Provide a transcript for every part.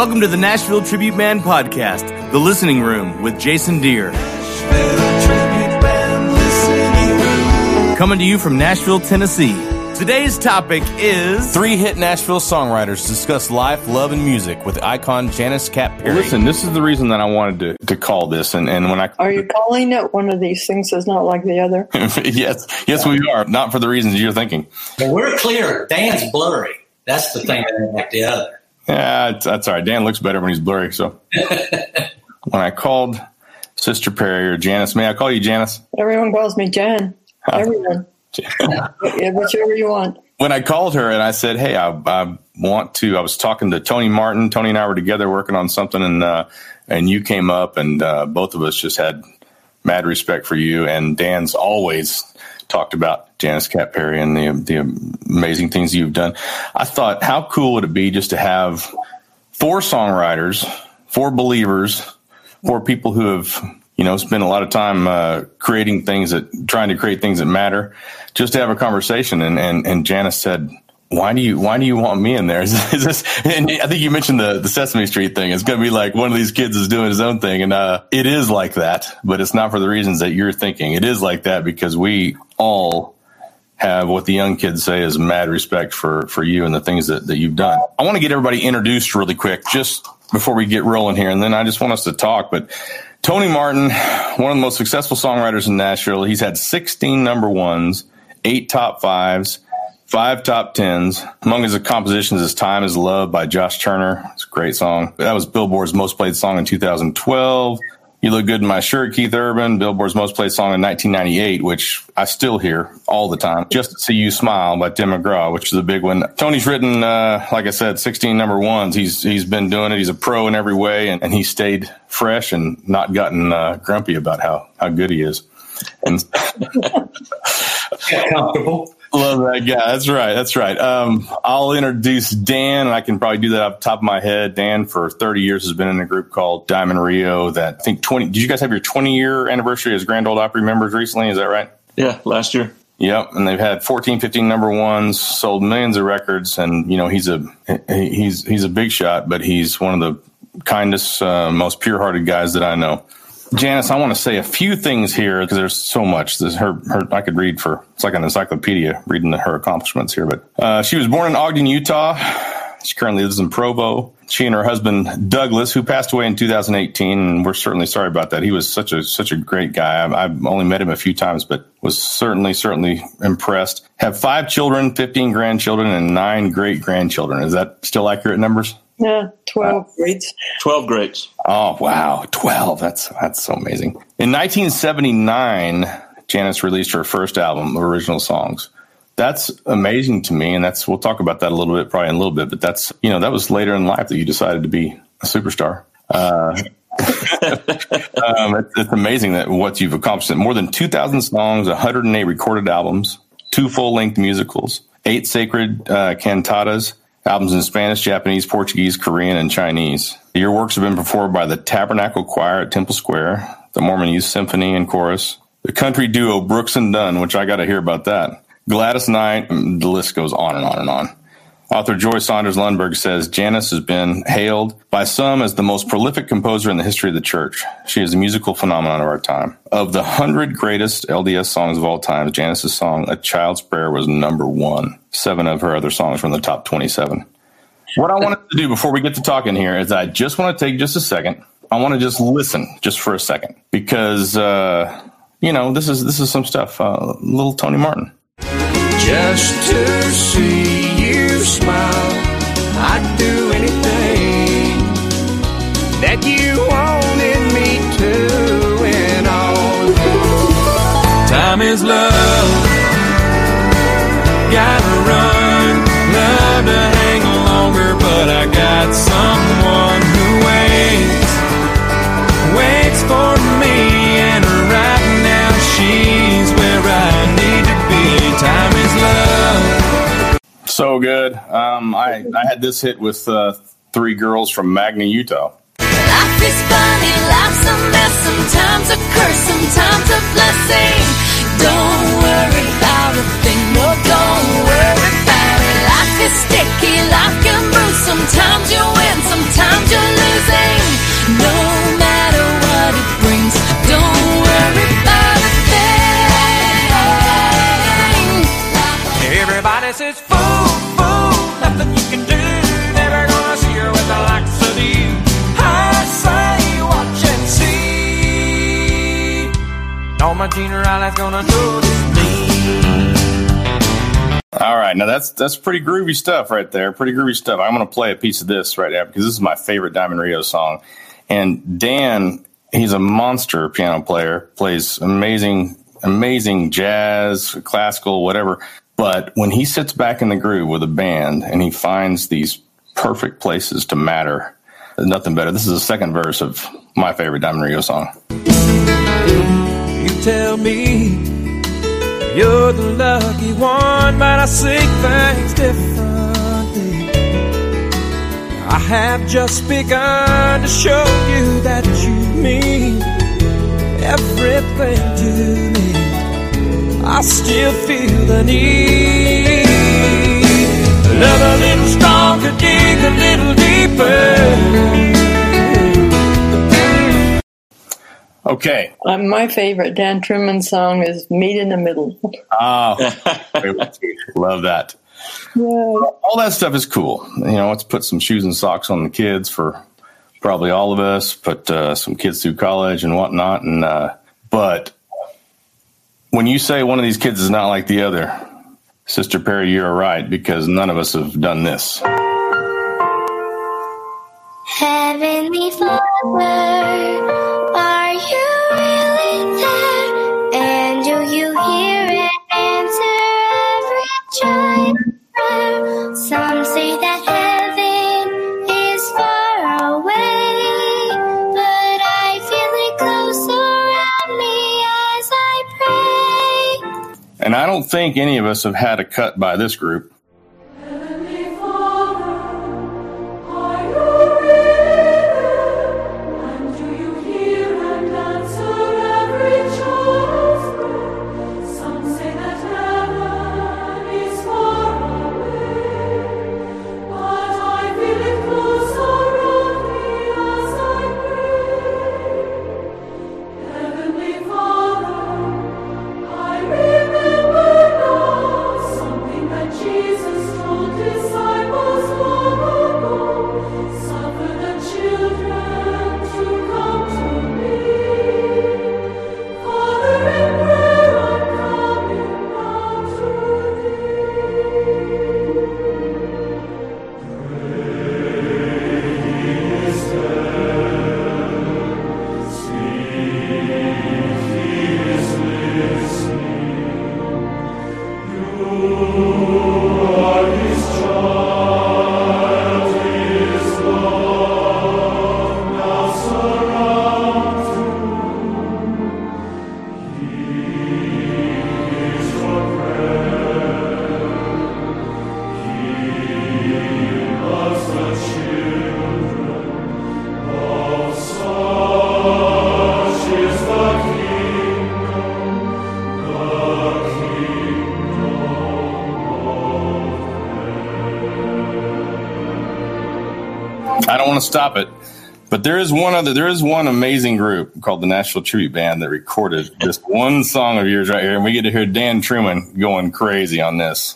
Welcome to the Nashville Tribute Band Podcast, The Listening Room with Jason Deere. Coming to you from Nashville, Tennessee. Today's topic is... 3 hit Nashville songwriters discuss life, love, and music with icon Janice Cap Perry. Listen, this is the reason that I wanted to call this. And when I... Are you calling it one of these things that's not like the other? Yes, we are. Not for the reasons you're thinking. Well, we're clear. Dan's blurry. That's the thing that ain't like the other. Yeah, that's all right. Dan looks better when he's blurry. So when I called Sister Perry or Janice, may I call you Janice? Everyone calls me Jan. Everyone. Whichever you want. When I called her and I said, hey, I was talking to Tony Martin. Tony and I were together working on something, and you came up, and both of us just had mad respect for you. And Dan's always talked about Janice Cap Perry and the amazing things you've done. I thought, how cool would it be just to have 4 songwriters, 4 believers, 4 people who have, spent a lot of time trying to create things that matter, just to have a conversation. And Janice said, why do you want me in there? Is this? And I think you mentioned the Sesame Street thing. It's going to be like one of these kids is doing his own thing, and it is like that. But it's not for the reasons that you're thinking. It is like that because we all have what the young kids say is mad respect for you and the things that you've done. I want to get everybody introduced really quick, just before we get rolling here, and then I just want us to talk. But Tony Martin, one of the most successful songwriters in Nashville. He's had 16 number ones, 8 top 5s, 5 top 10s. Among his compositions is Time Is Love by Josh Turner. It's a great song. That was Billboard's most played song in 2012. You Look Good in My Shirt, Keith Urban, Billboard's most played song in 1998, which I still hear all the time. Just to See You Smile by Tim McGraw, which is a big one. Tony's written, like I said, 16 number ones. He's been doing it. He's a pro in every way, and he stayed fresh and not gotten grumpy about how good he is. And comfortable. Love that guy. That's right. I'll introduce Dan, and I can probably do that off the top of my head. Dan, for 30 years, has been in a group called Diamond Rio that I think 20. Did you guys have your 20-year anniversary as Grand Ole Opry members recently? Is that right? Yeah, last year. Yep. And they've had 14, 15 number ones, sold millions of records. And, he's a big shot, but he's one of the kindest, most pure-hearted guys that I know. Janice, I want to say a few things here because there's so much. I could read it's like an encyclopedia reading her accomplishments here. But she was born in Ogden, Utah. She currently lives in Provo. She and her husband, Douglas, who passed away in 2018, and we're certainly sorry about that. He was such a great guy. I've only met him a few times, but was certainly impressed. Have 5 children, 15 grandchildren, and 9 great-grandchildren. Is that still accurate numbers? Yeah, 12 greats. 12 greats. Oh, wow. 12. That's so amazing. In 1979, Janice released her first album, Original Songs. That's amazing to me, and we'll talk about that probably in a little bit, but that's, that was later in life that you decided to be a superstar. It's amazing that what you've accomplished. More than 2,000 songs, 108 recorded albums, 2 full-length musicals, 8 sacred cantatas, albums in Spanish, Japanese, Portuguese, Korean, and Chinese. Your works have been performed by the Tabernacle Choir at Temple Square, the Mormon Youth Symphony and Chorus, the country duo Brooks and Dunn, which I got to hear about that, Gladys Knight, the list goes on and on and on. Author Joy Saunders Lundberg says Janice has been hailed by some as the most prolific composer in the history of the church. She is a musical phenomenon of our time. Of the 100 greatest LDS songs of all time, Janice's song, A Child's Prayer, was number 1. 7 of her other songs were in the top 27. What I wanted to do before we get to talking here is I just want to take just a second. I want to just listen just for a second because, this is some stuff. Little Tony Martin. Just to see you smile, I'd do anything that you wanted me to, and all time is love. Gotta run, love to hang longer, but I got someone who waits for me, and right now she's where I need to be. Time is love. So good. I had this hit with 3 girls from Magna, Utah. Life is funny, life's a mess, sometimes a curse, sometimes a blessing. Don't worry about a thing, no, don't worry about it. Life is sticky, life can bruise, sometimes you win, sometimes you Everybody says, fool, fool, nothing you can do. Never gonna see her with the likes of you. I say, watch and see. All my generality's gonna notice me. All right, now that's pretty groovy stuff right there. Pretty groovy stuff. I'm going to play a piece of this right now because this is my favorite Diamond Rio song. And Dan, he's a monster piano player, plays amazing jazz, classical, whatever. But when he sits back in the groove with a band and he finds these perfect places to matter, there's nothing better. This is the second verse of my favorite Diamond Rio song. You tell me you're the lucky one, but I see things differently. I have just begun to show you that you mean everything to me. I still feel the need. Love a little stronger, dig a little deeper. Okay. My favorite Dan Truman song is Meet in the Middle. Oh, love that. Yeah. All that stuff is cool. You know, let's put some shoes and socks on the kids for probably all of us, put some kids through college and whatnot. And but when you say one of these kids is not like the other, Sister Perry, you're right, because none of us have done this. Heavenly Father, are you really there? And do you hear and answer every child's prayer? Some say that heaven is far away, but I feel it close around me as I pray. And I don't think any of us have had a cut by this group. I don't want to stop it, but there is one amazing group called the Nashville Tribute Band that recorded this one song of yours right here, and we get to hear Dan Truman going crazy on this.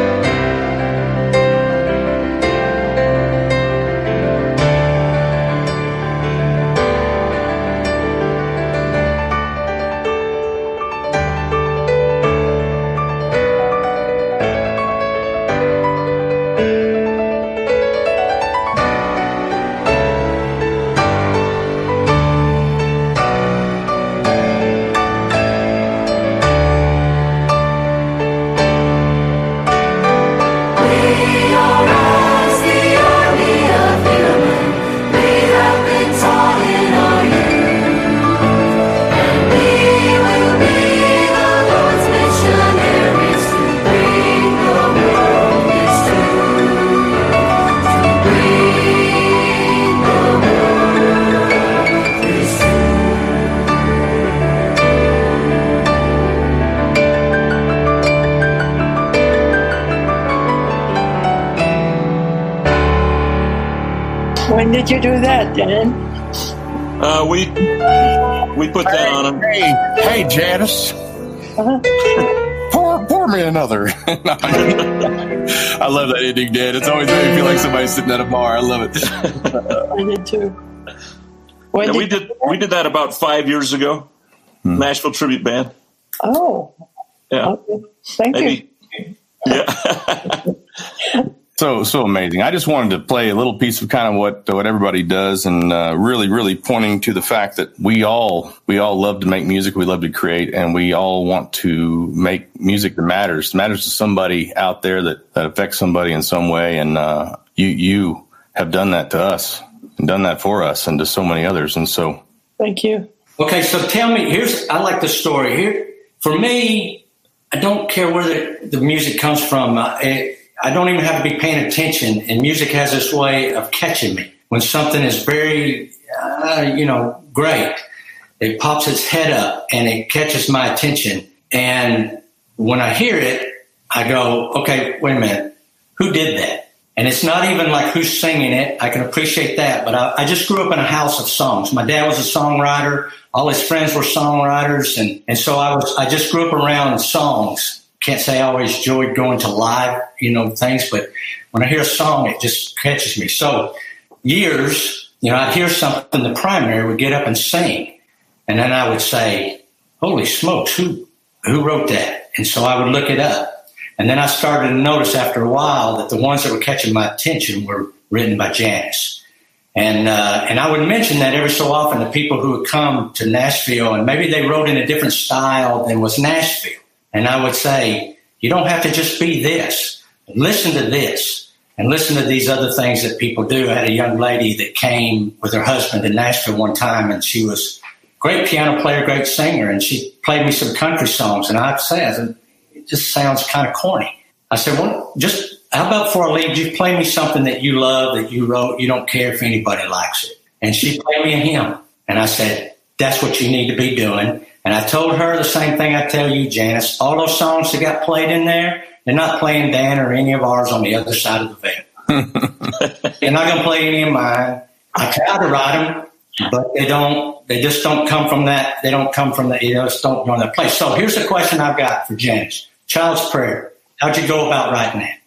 When did you do that, Dan? We put that on him. Hey, Janice. Uh-huh. Poor pour me another. I love that ending, Dan. It's always made me feel like somebody's sitting at a bar. I love it. I did too. Yeah, we did that about 5 years ago. Nashville Tribute Band. Oh. Yeah. Okay. Thank you. Yeah. So amazing. I just wanted to play a little piece of kind of what everybody does, and really pointing to the fact that we all love to make music. We love to create, and we all want to make music that matters. It matters to somebody out there that affects somebody in some way. And you have done that to us and done that for us and to so many others. And so. Thank you. Okay, so tell me, I like the story here. For me, I don't care where the music comes from. I don't even have to be paying attention, and music has this way of catching me. When something is very, great, it pops its head up and it catches my attention. And when I hear it, I go, okay, wait a minute, who did that? And it's not even like who's singing it. I can appreciate that, but I just grew up in a house of songs. My dad was a songwriter. All his friends were songwriters, and so I just grew up around songs. Can't say I always enjoyed going to live, things, but when I hear a song, it just catches me. So years, I'd hear something, the primary would get up and sing. And then I would say, holy smokes, who wrote that? And so I would look it up. And then I started to notice after a while that the ones that were catching my attention were written by Janice. And I would mention that every so often to people who would come to Nashville, and maybe they wrote in a different style than was Nashville. And I would say, you don't have to just be this. Listen to this and listen to these other things that people do. I had a young lady that came with her husband to Nashville one time, and she was a great piano player, great singer, and she played me some country songs. And I said, it just sounds kind of corny. I said, well, how about before I leave, you play me something that you love, that you wrote, you don't care if anybody likes it. And she played me a hymn. And I said, that's what you need to be doing. And I told her the same thing I tell you, Janice. All those songs that got played in there, they're not playing Dan or any of ours on the other side of the veil. They're not going to play any of mine. I try to write them, but they just don't come from that. They don't come from that. Just don't go in that place. So here's the question I've got for Janice. Child's Prayer. How'd you go about writing that?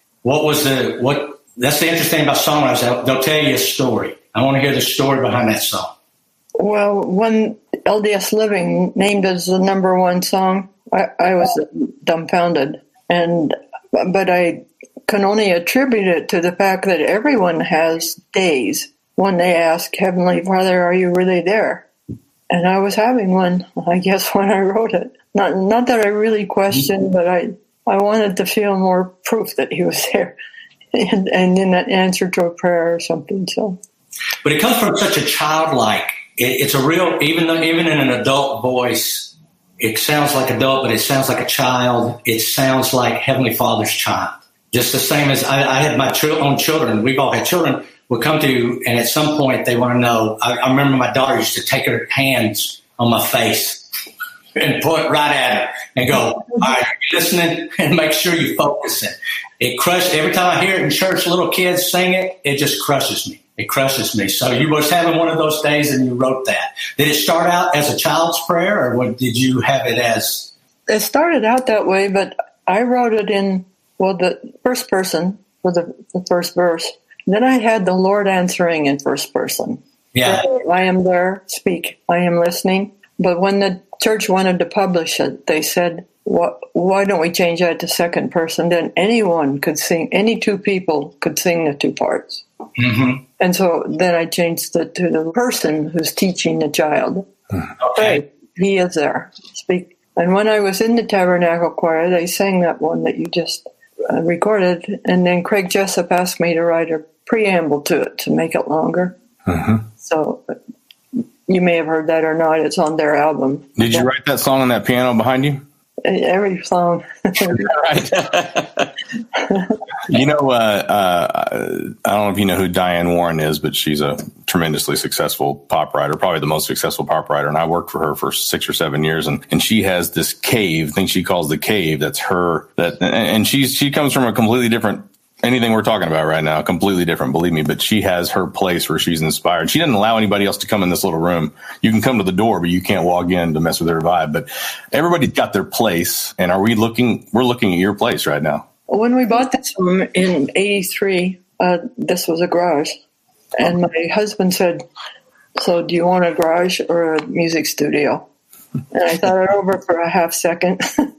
That's the interesting thing about songwriters. They'll tell you a story. I want to hear the story behind that song. Well, when LDS Living named as the number one song, I was dumbfounded. But I can only attribute it to the fact that everyone has days when they ask, Heavenly Father, are you really there? And I was having one, I guess, when I wrote it. Not that I really questioned, but I wanted to feel more proof that he was there and in an answer to a prayer or something. So, but it comes from such a childlike. It's a real, even in an adult voice, it sounds like adult, but it sounds like a child. It sounds like Heavenly Father's child. Just the same as I had my own children. We've all had children would come to you, and at some point they want to know. I remember my daughter used to take her hands on my face and point right at her and go, all right, are you listening? And make sure you focus it. It crushes. Every time I hear it in church, little kids sing it, it just crushes me. It crushes me. So you was having one of those days and you wrote that. Did it start out as a child's prayer, or did you have it as? It started out that way, but I wrote it in, the first person for the first verse. Then I had the Lord answering in first person. Yeah. I am there, speak, I am listening. But when the church wanted to publish it, they said, why don't we change that to second person? Then anyone could sing, any two people could sing the two parts. Mm-hmm. And so then I changed it to the person who's teaching the child. Okay. He is there, speak. And when I was in the Tabernacle Choir, they sang that one that you just recorded. And then Craig Jessup asked me to write a preamble to it to make it longer. Mm-hmm. So you may have heard that or not. It's on their album. Did you write that song on that piano behind you? Every song. Right. I don't know if you know who Diane Warren is, but she's a tremendously successful pop writer, probably the most successful pop writer. And I worked for her for 6 or 7 years. And she has this thing she calls the cave. That's her. And she comes from a completely different anything we're talking about right now. Completely different, believe me. But she has her place where she's inspired. She doesn't allow anybody else to come in this little room. You can come to the door, but you can't walk in to mess with her vibe. But everybody's got their place. And we're looking at your place right now. When we bought this home in '83, this was a garage. And my husband said, "So do you want a garage or a music studio?" And I thought it over for a half second.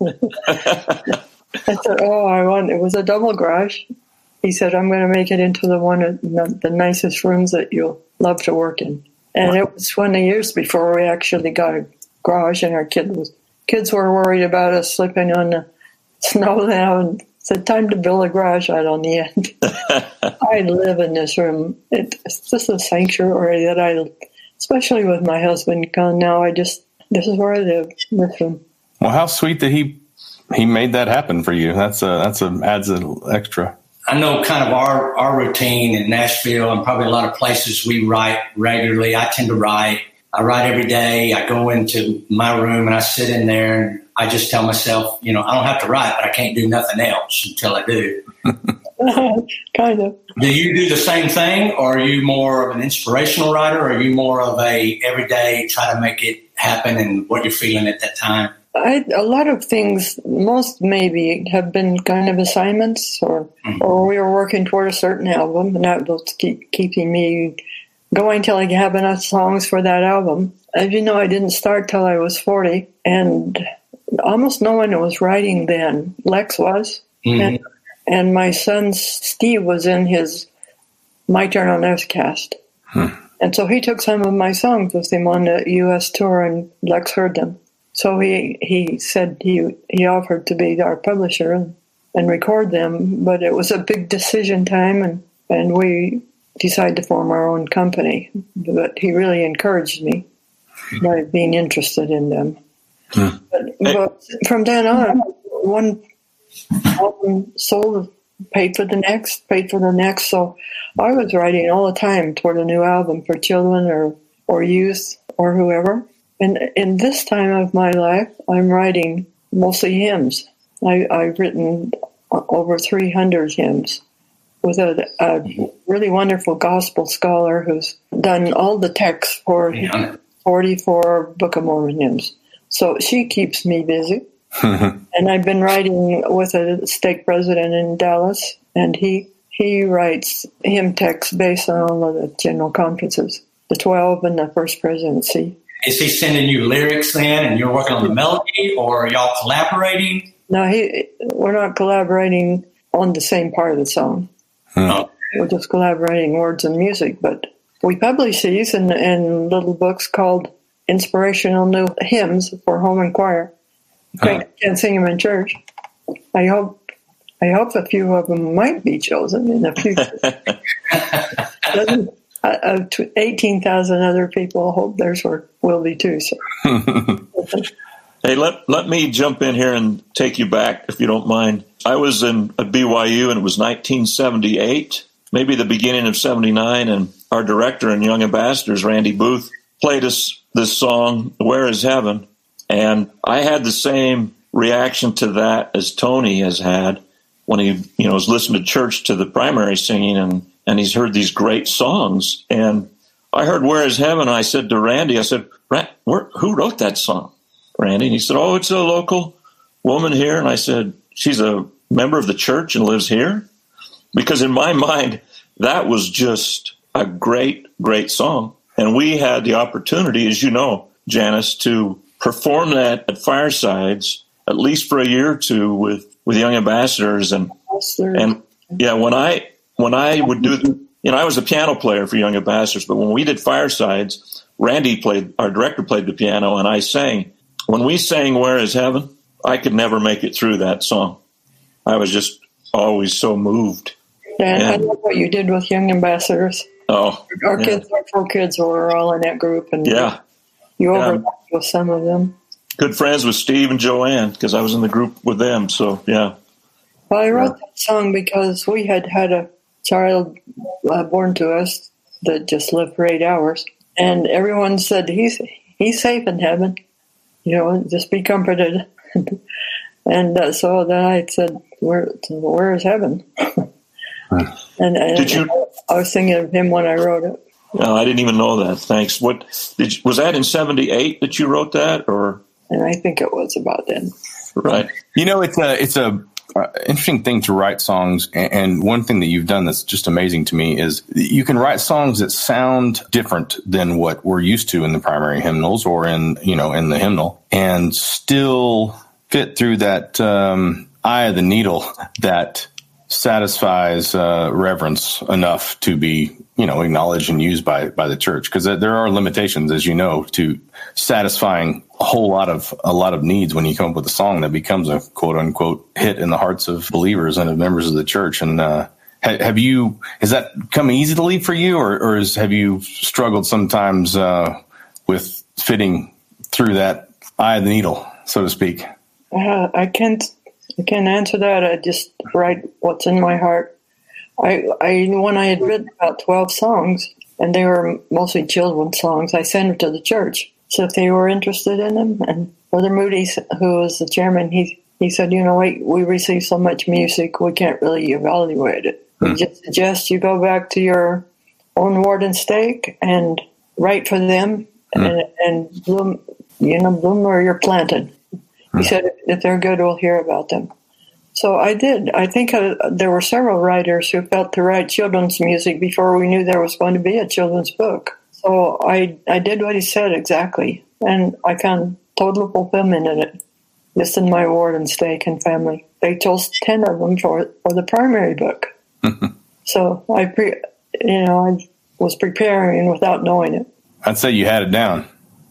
I said, it was a double garage. He said, "I'm going to make it into the nicest rooms that you'll love to work in." And it was 20 years before we actually got a garage, and our kids were worried about us slipping on the snow now, and said, "Time to build a garage out on the end." I live in this room. It's just a sanctuary that especially with my husband gone now, this is where I live, with him. Well, how sweet that he made that happen for you. Adds an extra. I know kind of our routine in Nashville and probably a lot of places we write regularly. I tend to write. I write every day. I go into my room and I sit in there and I just tell myself, I don't have to write, but I can't do nothing else until I do. Kind of. Do you do the same thing, or are you more of an inspirational writer, or are you more of a everyday try to make it happen and what you're feeling at that time? A lot of things, most maybe, have been kind of assignments, or we were working toward a certain album, and that was keeping me going till I have enough songs for that album. As you know, I didn't start till I was 40, and almost no one was writing then. Lex was, and my son Steve was in his My Turn on Earth cast. And so he took some of my songs with him on the U.S. tour, and Lex heard them. So he said he offered to be our publisher and record them, but it was a big decision time, and we decided to form our own company. But he really encouraged me by being interested in them. But from then on, one album sold, paid for the next. So I was writing all the time toward a new album for children or youth or whoever. And in this time of my life, I'm writing mostly hymns. I've written over 300 hymns with a really wonderful gospel scholar who's done all the texts for 44 Book of Mormon hymns. So she keeps me busy. And I've been writing with a stake president in Dallas, and he writes hymn texts based on all of the general conferences, the 12 and the First Presidency. Is he sending you lyrics then, and you're working on the melody, or are y'all collaborating? No, we're not collaborating on the same part of the song. We're just collaborating words and music, but we publish these in little books called Inspirational New Hymns for Home and Choir. Can't sing them in church. I hope a few of them might be chosen in the future. 18,000 other people hope theirs will be too. So. Hey, let me jump in here and take you back, if you don't mind. I was at BYU, and it was 1978, maybe the beginning of 79, and our director and Young Ambassadors, Randy Booth, played us this song, Where is Heaven? And I had the same reaction to that as Tony has had when he was listening to church to the primary singing, and he's heard these great songs. And I heard Where is Heaven? And I said to Randy, I said, who wrote that song, Randy? And he said, it's a local woman here. And I said, she's a member of the church and lives here? Because in my mind, that was just a great, great song. And we had the opportunity, as you know, Janice, to perform that at Firesides at least for a year or two with Young Ambassadors. And yeah, when I would do, I was a piano player for Young Ambassadors, but when we did Firesides, our director played the piano, and I sang. When we sang Where is Heaven, I could never make it through that song. I was just always so moved. Yeah, I love what you did with Young Ambassadors. Our kids, our 4 kids were all in that group, and you overlapped with some of them. Good friends with Steve and Joanne, because I was in the group with them, so yeah. Well, I wrote that song because we had a child born to us that just lived for 8 hours, and everyone said, he's safe in heaven, just be comforted. And so then I said, where is heaven? And I was thinking of him when I wrote it. No, I didn't even know that. Thanks. Was that in 78 that you wrote that, or? And I think it was about then. Right. You know, it's a interesting thing to write songs. And one thing that you've done that's just amazing to me is you can write songs that sound different than what we're used to in the primary hymnals or in the hymnal, and still fit through that eye of the needle that satisfies reverence enough to be, acknowledged and used by the church. Because there are limitations, as you know, to satisfying a lot of needs when you come up with a song that becomes a quote unquote hit in the hearts of believers and of members of the church. And has that come easily for you, or have you struggled sometimes with fitting through that eye of the needle, so to speak? I can't answer that. I just write what's in my heart. When I had written about 12 songs, and they were mostly children's songs, I sent them to the church. So if they were interested in them, and Brother Moody, who was the chairman, he said, we receive so much music, we can't really evaluate it. We just suggest you go back to your own ward and stake and write for them and bloom where you're planted. He said, if they're good, we'll hear about them. So I did. I think there were several writers who felt to write children's music before we knew there was going to be a children's book. So I did what he said exactly, and I found total fulfillment in it, just in my ward and stake and family. They chose 10 of them for the primary book. So I was preparing without knowing it. I'd say you had it down.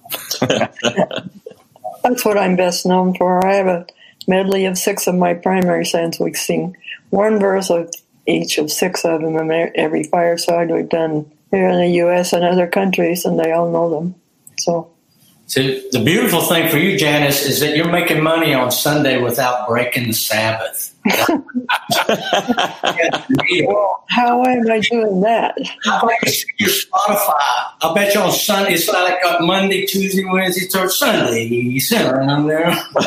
That's what I'm best known for. I have a medley of 6 of my primary songs. We sing one verse of each of 6 of them in every fireside we've done here in the U.S. and other countries, and they all know them. So the beautiful thing for you, Janice, is that you're making money on Sunday without breaking the Sabbath. Well, how am I doing that? I bet your Spotify. I bet you on Sunday, it's like Monday, Tuesday, Wednesday, Thursday, Sunday. Center on there.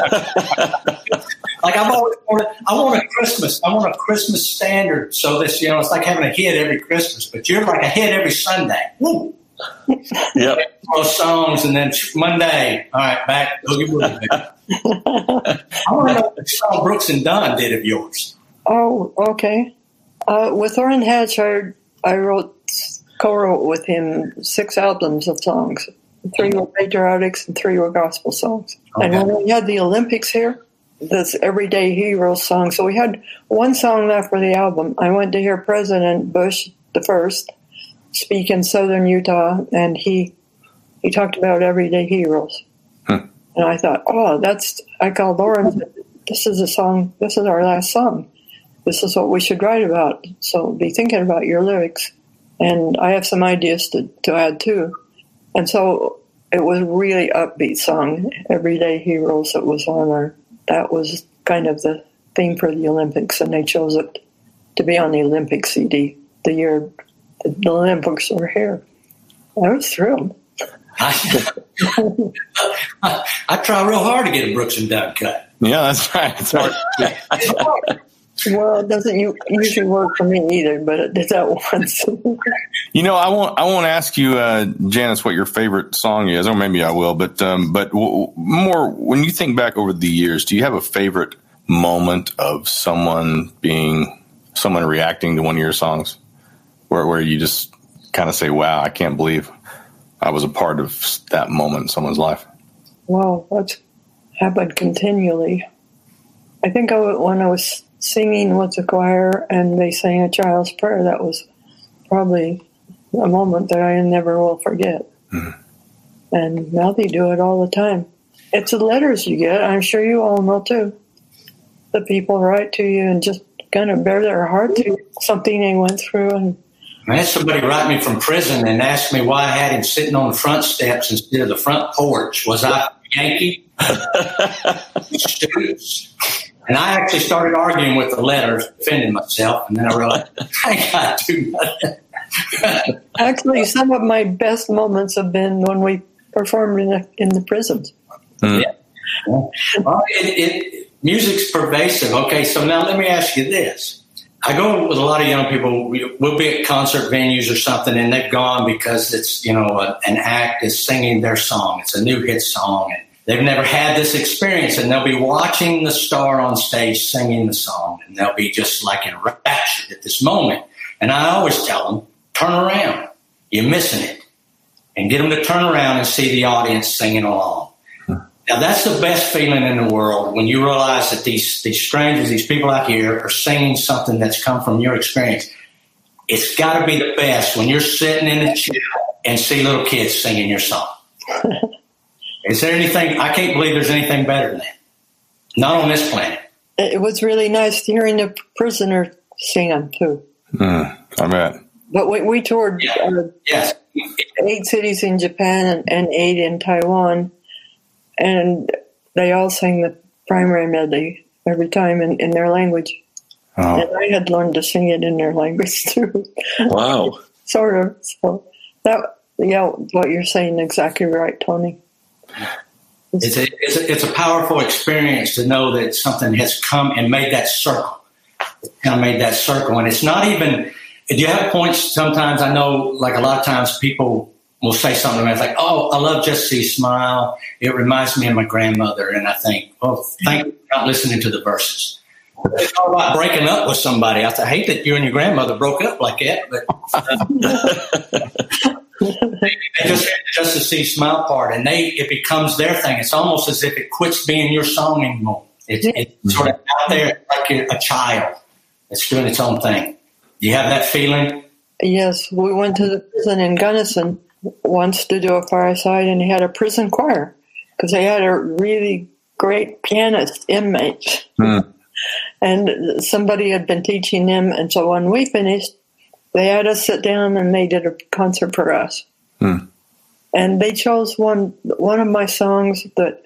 Like I've always wanted, I want a Christmas standard. So this, it's like having a hit every Christmas, but you're like a hit every Sunday. Woo! Yep. Those songs, and then Monday. All right, back. Go get with it. I want to know what song Brooks and Dunn did of yours. Oh, okay. With Orrin Hatch, I co-wrote with him 6 albums of songs. 3 were patriotics and 3 were gospel songs. Okay. And when we had the Olympics here, this Everyday Hero song. So we had one song left for the album. I went to hear President Bush the first speak in southern Utah, and he talked about everyday heroes. And I thought, I called Lauren and said, this is a song, this is our last song. This is what we should write about. So be thinking about your lyrics. And I have some ideas to add too. And so it was a really upbeat song, Everyday Heroes, that was on that was kind of the theme for the Olympics, and they chose it to be on the Olympic CD the year the Olympics were here. I was thrilled. I try real hard to get a Brooks and Dunn cut. Yeah, that's right. It's hard. Well, it doesn't usually work for me either, but it did that once. I won't ask you, Janice, what your favorite song is, or maybe I will. But more when you think back over the years, do you have a favorite moment of someone reacting to one of your songs, where you just kind of say, "Wow, I can't believe I was a part of that moment in someone's life"? Well, that's happened continually. I think when I was singing with the choir and they sang a child's prayer, that was probably a moment that I never will forget. Mm-hmm. And now they do it all the time. It's the letters you get. I'm sure you all know too. The people write to you and just kind of bare their heart to something they went through. And I had somebody write me from prison and ask me why I had him sitting on the front steps instead of the front porch. Was I a Yankee? And I actually started arguing with the letters, defending myself, and then I realized I ain't got to do nothing. Actually, some of my best moments have been when we performed in the prisons. Mm. Yeah. Well, music's pervasive. Okay, so now let me ask you this. I go with a lot of young people. We'll be at concert venues or something, and they've gone because it's, an act is singing their song. It's a new hit song, and they've never had this experience, and they'll be watching the star on stage singing the song, and they'll be just like enraptured at this moment. And I always tell them, turn around. You're missing it. And get them to turn around and see the audience singing along. Now, that's the best feeling in the world when you realize that these strangers, these people out here are singing something that's come from your experience. It's got to be the best when you're sitting in the chair and see little kids singing your song. Is there anything? I can't believe there's anything better than that. Not on this planet. It was really nice hearing the prisoner sing them, too. I bet. But we toured yes. 8 cities in Japan and 8 in Taiwan. And they all sang the primary medley every time in their language. Oh. And I had learned to sing it in their language, too. Wow. Sort of. So, what you're saying exactly right, Tony. It's a powerful experience to know that something has come and made that circle. It's kind of made that circle. And it's not even, do you have points sometimes? I know, like a lot of times people will say something to me, it's like, oh, I love Just See Smile. It reminds me of my grandmother. And I think, well, thank you for not listening to the verses. It's all about breaking up with somebody. I hate that you and your grandmother broke up like that, but they just to see Smile part, and it becomes their thing. It's almost as if it quits being your song anymore. It's sort of out there like a child. It's doing its own thing. Do you have that feeling? Yes, we went to the prison in Gunnison once to do a fireside, and he had a prison choir because they had a really great pianist inmate. And somebody had been teaching them, and so when we finished, they had us sit down and they did a concert for us. And they chose one of my songs that,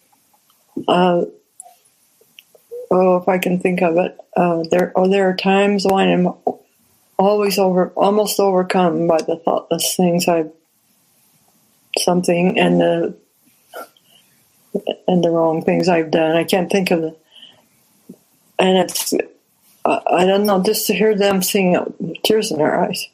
if I can think of it, there are times when I'm almost overcome by the thoughtless things and the wrong things I've done. I can't think of it. And it's, I don't know, just to hear them sing it, tears in their eyes.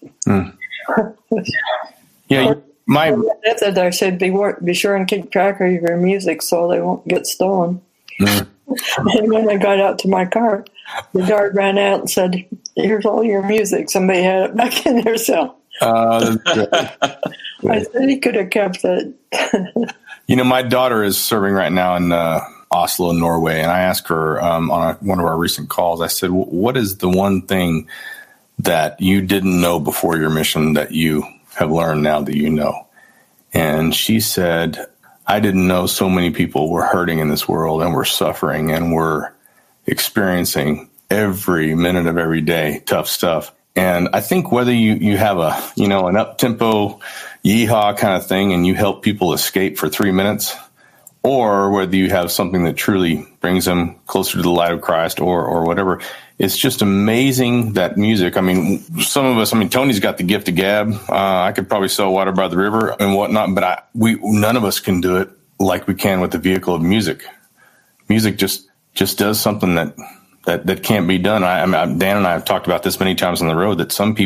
Yeah, I said, be sure and keep track of your music so they won't get stolen. And when I got out to my car, the guard ran out and said, here's all your music. Somebody had it back in their cell. I said he could have kept it. My daughter is serving right now in Oslo, Norway, and I asked her on one of our recent calls, I said, what is the one thing that you didn't know before your mission that you have learned now that you know? And she said, I didn't know so many people were hurting in this world and were suffering and were experiencing every minute of every day tough stuff. And I think whether you have an up-tempo yeehaw kind of thing and you help people escape for 3 minutes, or whether you have something that truly brings them closer to the light of Christ or whatever, it's just amazing that music. I mean, some of us, Tony's got the gift of gab. I could probably sell water by the river and whatnot, but none of us can do it like we can with the vehicle of music. Music just does something that can't be done. Dan and I have talked about this many times on the road, that some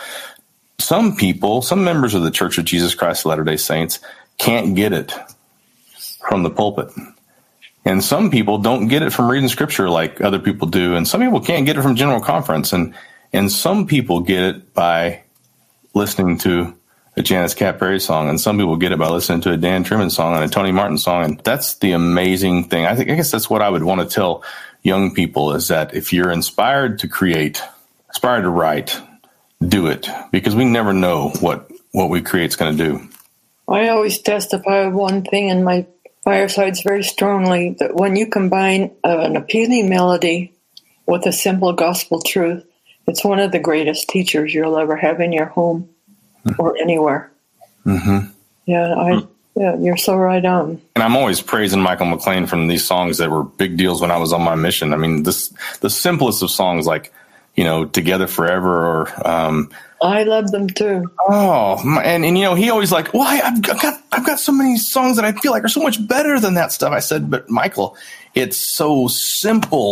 members of the Church of Jesus Christ of Latter-day Saints can't get it from the pulpit. And some people don't get it from reading scripture like other people do. And some people can't get it from general conference. And some people get it by listening to a Janice Cat Perry song. And some people get it by listening to a Dan Truman song and a Tony Martin song. And that's the amazing thing. I guess that's what I would want to tell young people, is that if you're inspired to create, inspired to write, do it, because we never know what we create is going to do. I always testify one thing in my firesides very strongly, that when you combine an appealing melody with a simple gospel truth, it's one of the greatest teachers you'll ever have in your home or anywhere. Mm-hmm. Yeah, you're so right on. And I'm always praising Michael McLean from these songs that were big deals when I was on my mission. I mean, the simplest of songs, like, Together Forever, or I love them too. Oh, and he always like, well, I've got so many songs that I feel like are so much better than that stuff. I said, but Michael, it's so simple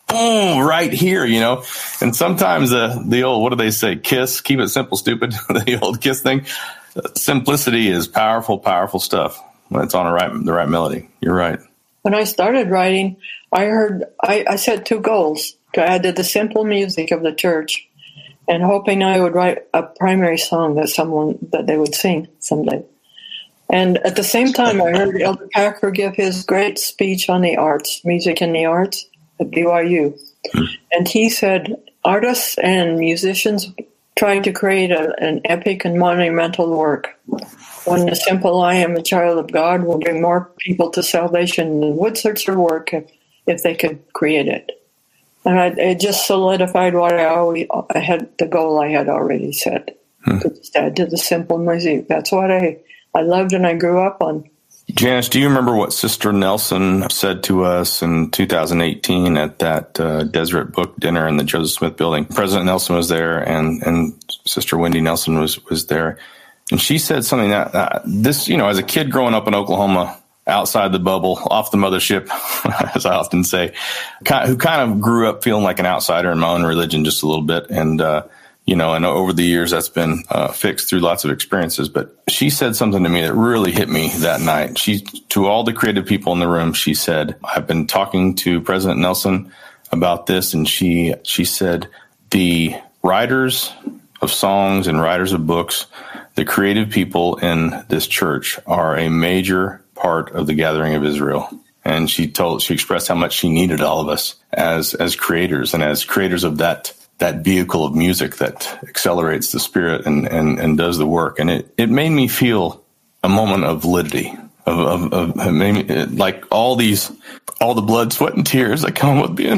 right here, And sometimes the old, what do they say? KISS, keep it simple, stupid. The old KISS thing. Simplicity is powerful, powerful stuff when it's on the right melody. You're right. When I started writing, I set 2 goals to add to the simple music of the church, and hoping I would write a primary song that they would sing someday. And at the same time, I heard Elder Packer give his great speech on the arts, music and the arts at BYU. And he said, artists and musicians try to create an epic and monumental work. When the simple I am a child of God will bring more people to salvation than would such a work if they could create it. And it just solidified what I had, the goal I had already set, to just add to the simple music. That's what I loved and I grew up on. Janice, do you remember what Sister Nelson said to us in 2018 at that Deseret Book Dinner in the Joseph Smith Building? President Nelson was there, and Sister Wendy Nelson was there. And she said something that this, as a kid growing up in Oklahoma, outside the bubble, off the mothership, as I often say, who kind of grew up feeling like an outsider in my own religion just a little bit. And, and over the years that's been fixed through lots of experiences. But she said something to me that really hit me that night. To all the creative people in the room, she said, I've been talking to President Nelson about this. And she said, the writers of songs and writers of books, the creative people in this church are a major part of the gathering of Israel. And she expressed how much she needed all of us as creators and as creators of that vehicle of music that accelerates the spirit and does the work. And it made me feel a moment of validity, of made me, like all the blood, sweat, and tears that come with being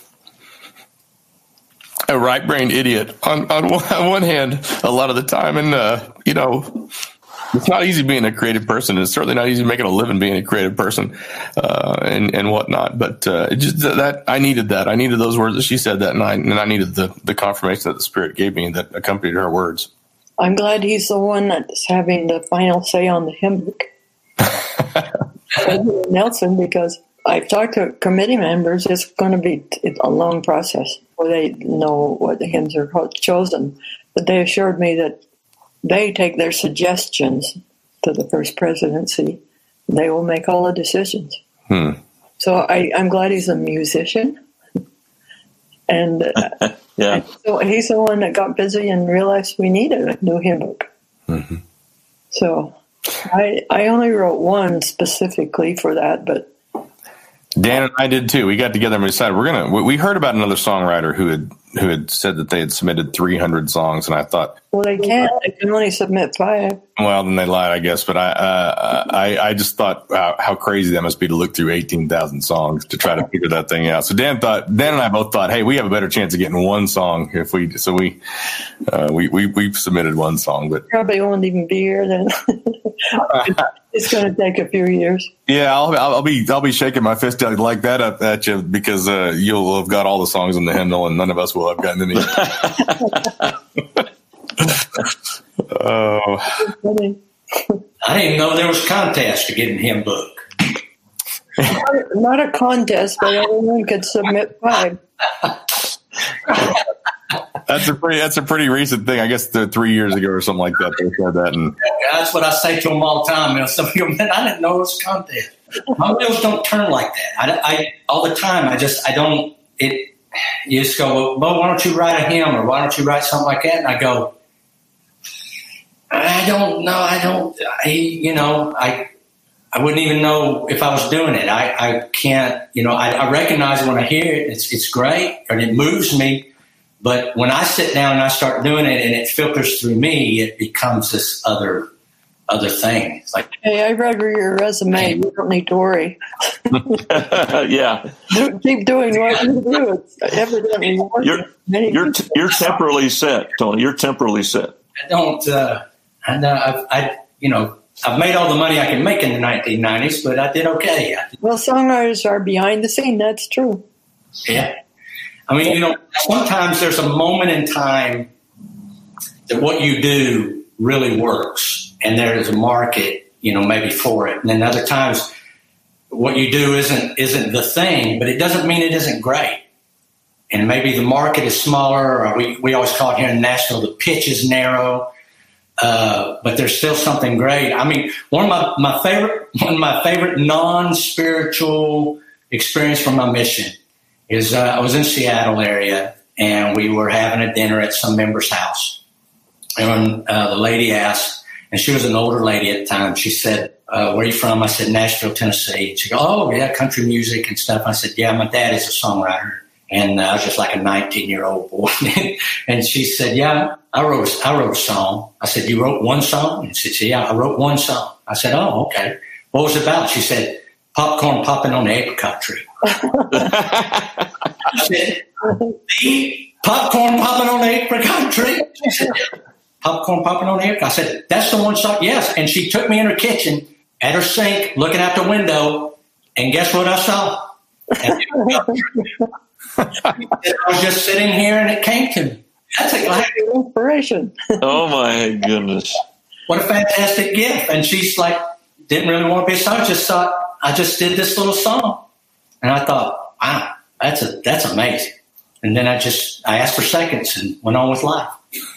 a right-brained idiot on one hand a lot of the time. And, it's not easy being a creative person. It's certainly not easy making a living being a creative person and whatnot. But just that I needed that. I needed those words that she said that night, and I needed the confirmation that the Spirit gave me that accompanied her words. I'm glad he's the one that's having the final say on the hymn book. President Nelson, because I've talked to committee members, it's going to be a long process where they know what the hymns are chosen. But they assured me that they take their suggestions to the First Presidency. They will make all the decisions. So I'm glad he's a musician. And, and so he's the one that got busy and realized we needed a new hymn book. Mm-hmm. So I only wrote one specifically for that, but Dan and I did too. We got together and we decided we heard about another songwriter who had said that they had submitted 300 songs, and I thought, well, they can't. They can only submit 5. Well, then they lied, I guess. But I just thought how crazy that must be to look through 18,000 songs to try to figure that thing out. So Dan and I both thought, hey, we have a better chance of getting one song if we. So we submitted one song, but probably won't even be here then. It's going to take a few years. Yeah, I'll be shaking my fist like that up at you because you'll have got all the songs in the hymnal, and none of us will have gotten any. Oh, I didn't even know there was a contest to get a hymn book. Not a contest, but everyone could submit 5. That's a pretty recent thing. I guess 3 years ago or something like that. They said that, and that's what I say to them all the time. Some people, man, I didn't know it was a contest. My wheels don't turn like that. I all the time. I don't. You just go, well, why don't you write a hymn or why don't you write something like that? And I go, I don't know. I wouldn't even know if I was doing it. I can't. I recognize it when I hear it. It's great and it moves me. But when I sit down and I start doing it and it filters through me, it becomes this other thing. It's like, hey, I read your resume. You don't need to worry. Yeah. Keep doing what you do. It's evidently working. You're temporally set, Tony. You're temporally set. I don't. I've made all the money I can make in the 1990s, but I did okay. Well, songwriters are behind the scene. That's true. Yeah. I mean, sometimes there's a moment in time that what you do really works, and there is a market, maybe for it. And then other times, what you do isn't the thing, but it doesn't mean it isn't great. and maybe the market is smaller, or we always call it here in Nashville, the pitch is narrow. But there's still something great. I mean, one of my favorite non-spiritual experience from my mission is I was in Seattle area, and we were having a dinner at some member's house. And the lady asked, and she was an older lady at the time, she said, where are you from? I said, Nashville, Tennessee. She goes, oh, yeah, country music and stuff. I said, yeah, my dad is a songwriter. And I was just like a 19-year-old boy. And she said, yeah, I wrote a song. I said, you wrote one song? And she said, yeah, I wrote one song. I said, oh, okay. What was it about? She said, popcorn popping on the apricot tree. I said, the popcorn popping on the apricot tree? She said, popcorn popping on the apricot. I said, that's the one song? Yes. And she took me in her kitchen at her sink, looking out the window, and guess what I saw? I was just sitting here, and it came to me. That's a inspiration. Oh my goodness! What a fantastic gift! And she's like, didn't really want to be a song. Just thought I just did this little song, and I thought, wow, that's amazing. And then I asked for seconds and went on with life.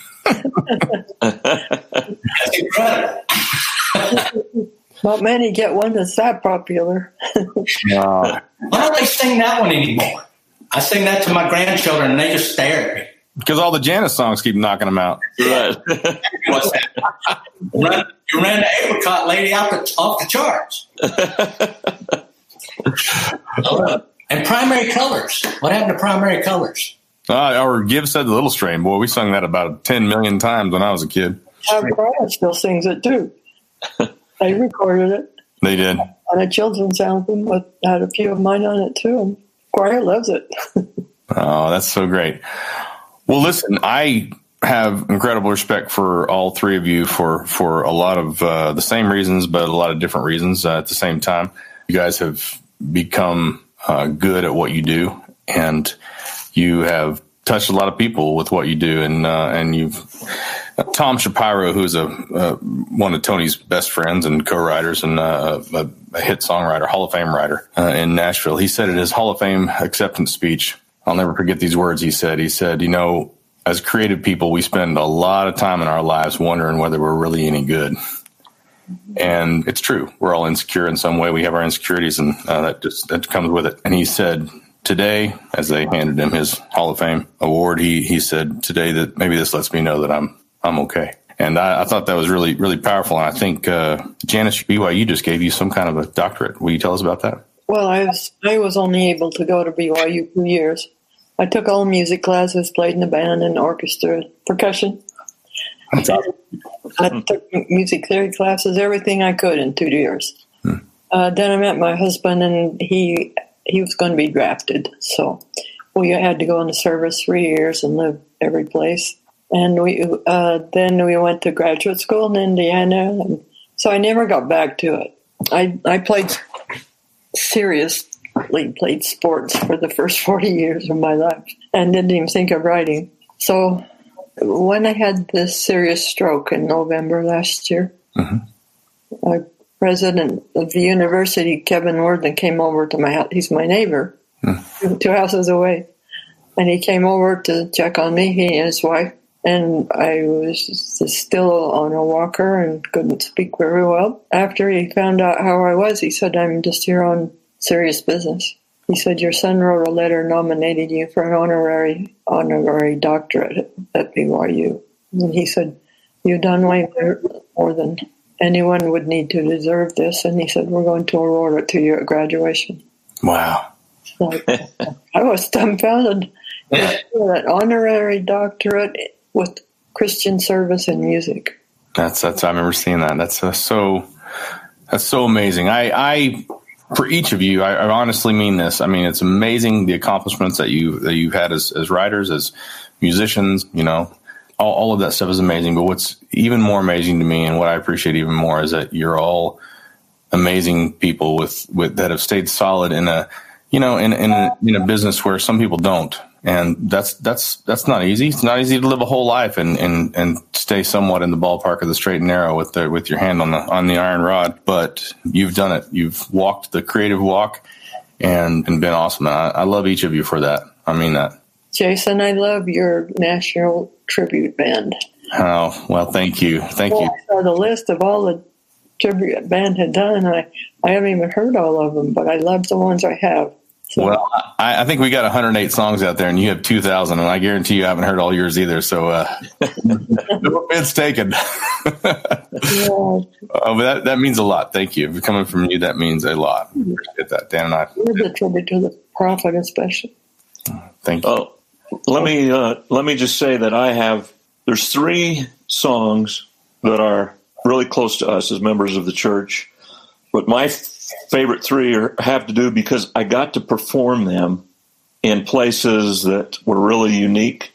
That's incredible. Not many get one that's that popular. Why don't they sing that one anymore? I sing that to my grandchildren, and they just stare at me. Because all the Janis songs keep knocking them out. Right. What's that? You ran the apricot lady off the charts. And Primary Colors. What happened to Primary Colors? Or Give Said the Little Strain. Boy, we sung that about 10 million times when I was a kid. Brian still sings it, too. They recorded it. They did. On a children's album, but had a few of mine on it, too. And choir loves it. Oh, that's so great. Well, listen, I have incredible respect for all three of you for a lot of the same reasons, but a lot of different reasons at the same time. You guys have become good at what you do, and you have touched a lot of people with what you do. And you've Tom Shapiro, who's one of Tony's best friends and co-writers and a hit songwriter, Hall of Fame writer in Nashville. He said in his Hall of Fame acceptance speech, I'll never forget these words he said, you know, as creative people, we spend a lot of time in our lives wondering whether we're really any good. And it's true. We're all insecure in some way. We have our insecurities, and that comes with it. And he said today, as they handed him his Hall of Fame award, he said today that maybe this lets me know that I'm okay. And I thought that was really, really powerful. And I think Janis, BYU just gave you some kind of a doctorate. Will you tell us about that? Well, I was only able to go to BYU for years. I took all music classes, played in the band and orchestra, percussion. I took music theory classes, everything I could in 2 years. Then I met my husband, and he was going to be drafted. So we had to go into service 3 years and live every place. And then we went to graduate school in Indiana. And so I never got back to it. I seriously played sports for the first 40 years of my life and didn't even think of writing. So when I had this serious stroke in November last year, the president of the university, Kevin Worthen, came over to my house. He's my neighbor, 2 houses away. And he came over to check on me, he and his wife. And I was still on a walker and couldn't speak very well. After he found out how I was, he said, I'm just here on serious business. He said, your son wrote a letter nominating you for an honorary doctorate at BYU. And he said, you've done way more than anyone would need to deserve this. And he said, we're going to award it to you at graduation. Wow. So I was dumbfounded. An honorary doctorate with Christian service and music. That's I remember seeing that. That's so amazing. I for each of you, I honestly mean this. I mean, it's amazing the accomplishments that you've had as writers, as musicians. You know, all of that stuff is amazing. But what's even more amazing to me, and what I appreciate even more, is that you're all amazing people with that have stayed solid in a business where some people don't. And that's not easy. It's not easy to live a whole life and stay somewhat in the ballpark of the straight and narrow with your hand on the iron rod. But you've done it. You've walked the creative walk and been awesome. I love each of you for that. I mean that. Jason, I love your National Tribute Band. Oh, well, thank you. Thank you. I saw the list of all the tribute band had done. I haven't even heard all of them, but I love the ones I have. So. Well, I think we got 108 songs out there, and you have 2,000, and I guarantee you haven't heard all yours either. So, no offense taken. But that means a lot. Thank you. Coming from you, that means a lot. Appreciate that, Dan and I. The tribute to the prophet, especially. Thank you. Let me just say that there's 3 songs that are really close to us as members of the church, but my favorite 3 have to do because I got to perform them in places that were really unique.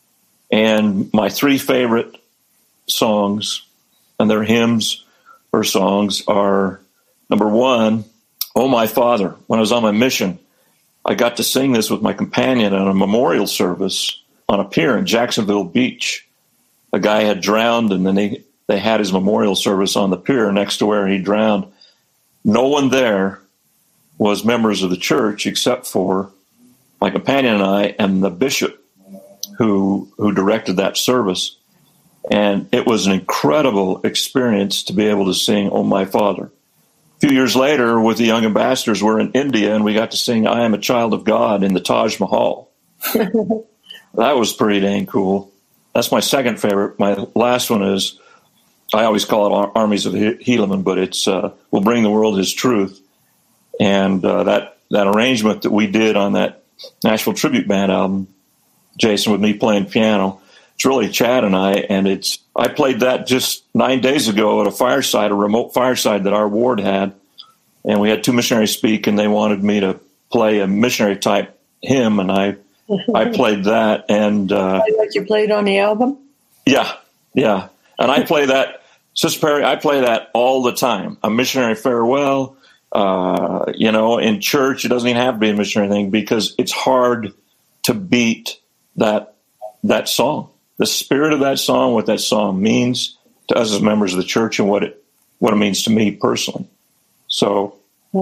And my 3 favorite songs, and they're hymns or songs, are number 1, "Oh My Father." When I was on my mission, I got to sing this with my companion at a memorial service on a pier in Jacksonville Beach. A guy had drowned, and then they had his memorial service on the pier next to where he drowned. No one there was members of the church except for my companion and I and the bishop who directed that service. And it was an incredible experience to be able to sing "Oh My Father." A few years later, with the Young Ambassadors, we're in India, and we got to sing "I Am a Child of God" in the Taj Mahal. That was pretty dang cool. That's my second favorite. My last one is, I always call it Armies of Helaman, but it's "Will Bring the World His Truth." And that arrangement that we did on that Nashville Tribute Band album, Jason, with me playing piano, it's really Chad and I, and I played that just 9 days ago at a remote fireside that our ward had, and we had 2 missionaries speak, and they wanted me to play a missionary type hymn, and I played that. And like you played on the album? Yeah. And I play that, Sister Perry, I play that all the time. A missionary farewell, in church, it doesn't even have to be a missionary thing because it's hard to beat that song. The spirit of that song, what that song means to us as members of the church, and what it means to me personally. So,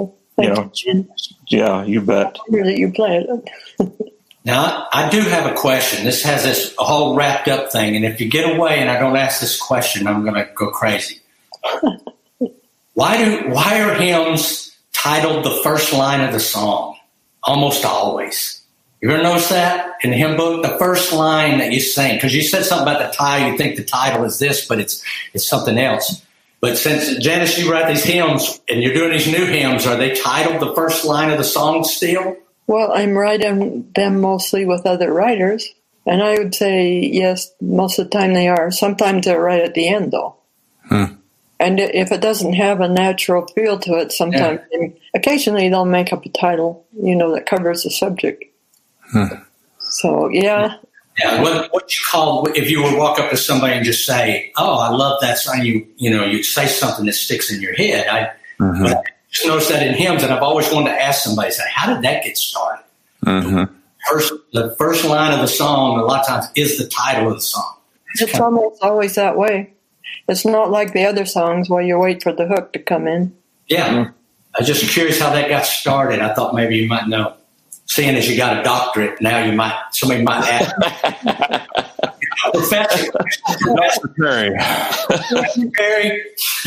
yeah, you bet. You play it. Now, I do have a question. This has this whole wrapped up thing, and if you get away and I don't ask this question, I'm going to go crazy. Why are hymns titled the first line of the song? Almost always. You ever notice that in the hymn book? The first line that you sing, because you said something about the title, you think the title is this, but it's something else. But since, Janice, you write these hymns and you're doing these new hymns, are they titled the first line of the song still? Well, I'm writing them mostly with other writers, and I would say yes, most of the time they are. Sometimes they're right at the end, though. And if it doesn't have a natural feel to it, sometimes, occasionally they'll make up a title, that covers the subject. So, yeah. Yeah, what you call, if you would walk up to somebody and just say, "Oh, I love that song," you say something that sticks in your head. I just noticed that in hymns, and I've always wanted to ask somebody, how did that get started? The first line of the song, a lot of times, is the title of the song. It's almost always that way. It's not like the other songs where you wait for the hook to come in. Yeah. I was just curious how that got started. I thought maybe you might know. Seeing as you got a doctorate, now somebody might ask. Professor Perry. Perry.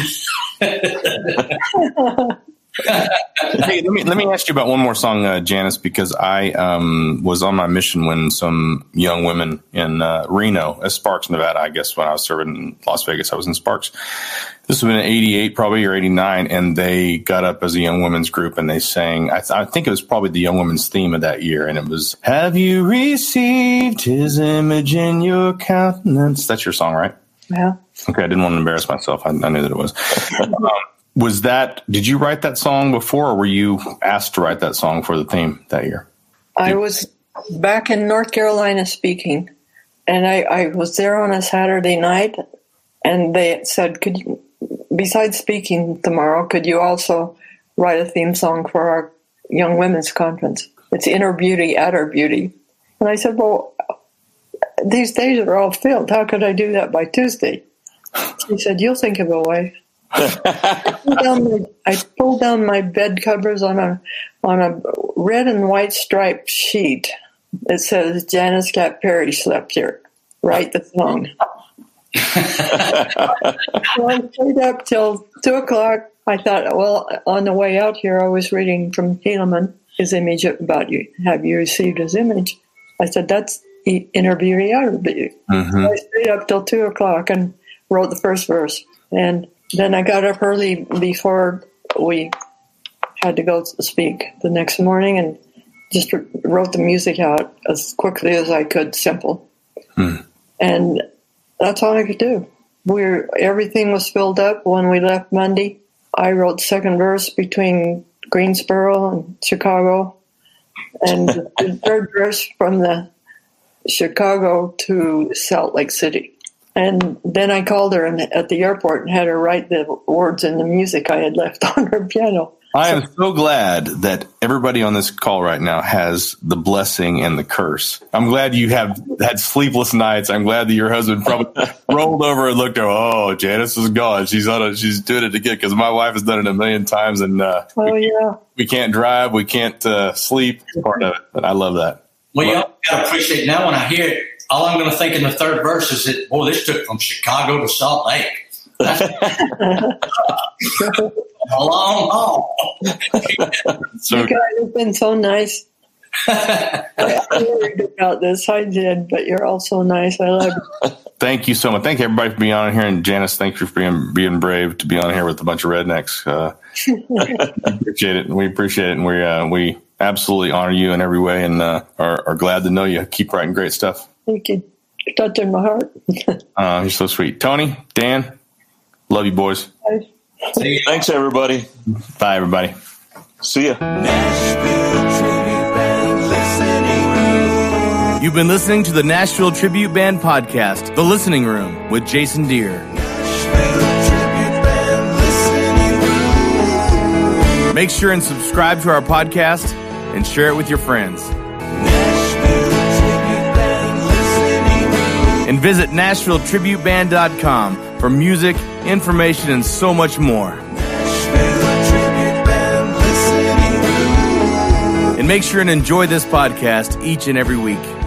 Hey, let me ask you about one more song, Janice, because I was on my mission when some young women in Reno, Sparks, Nevada, I guess when I was serving in Las Vegas, I was in Sparks. This was in 88 probably, or 89, and they got up as a young women's group and they sang, I think it was probably the young women's theme of that year, and it was, "Have you received his image in your countenance?" That's your song, right? Yeah. Okay, I didn't want to embarrass myself. I knew that it was. Did you write that song before, or were you asked to write that song for the theme that year? I was back in North Carolina speaking, and I was there on a Saturday night, and they said, besides speaking tomorrow, could you also write a theme song for our Young Women's Conference? It's Inner Beauty, Outer Beauty. And I said, well, these days are all filled. How could I do that by Tuesday? He said, you'll think of a way. I pulled down my bed covers on a red and white striped sheet It says, Janice Cat Perry slept here. Write the song. So I stayed up till 2 o'clock. I thought, well, on the way out here, I was reading from Helaman, his image about you. Have you received his image? I said, that's interview. Mm-hmm. So I stayed up till 2 o'clock and wrote the first verse. And then I got up early before we had to go speak the next morning and just wrote the music out as quickly as I could, simple. And that's all I could do. Everything was filled up when we left Monday. I wrote the second verse between Greensboro and Chicago, and the third verse from the Chicago to Salt Lake City. And then I called her at the airport and had her write the words in the music I had left on her piano. I am so glad that everybody on this call right now has the blessing and the curse. I'm glad you have had sleepless nights. I'm glad that your husband probably rolled over and looked over. Oh, Janice is gone. She's doing it again, because my wife has done it a million times, and we can't drive, we can't sleep. It's part of it, but I love that. Well, you gotta appreciate now when I hear it. All I'm going to think in the third verse is that, boy, this took from Chicago to Salt Lake. That's a long haul. So, you guys have been so nice. I worried about this. I did, but you're all so nice. I love you. Thank you so much. Thank everybody for being on here. And Janice, thank you for being brave to be on here with a bunch of rednecks. We appreciate it. We appreciate it. And we absolutely honor you in every way, and are glad to know you. Keep writing great stuff. Thank you. You're touching my heart. You're so sweet. Tony, Dan, love you, boys. Bye. Thanks, everybody. Bye, everybody. See ya. You've been listening to the Nashville Tribute Band podcast, The Listening Room, with Jason Deere. Make sure and subscribe to our podcast and share it with your friends. And visit NashvilleTributeBand.com for music, information, and so much more. And make sure and enjoy this podcast each and every week.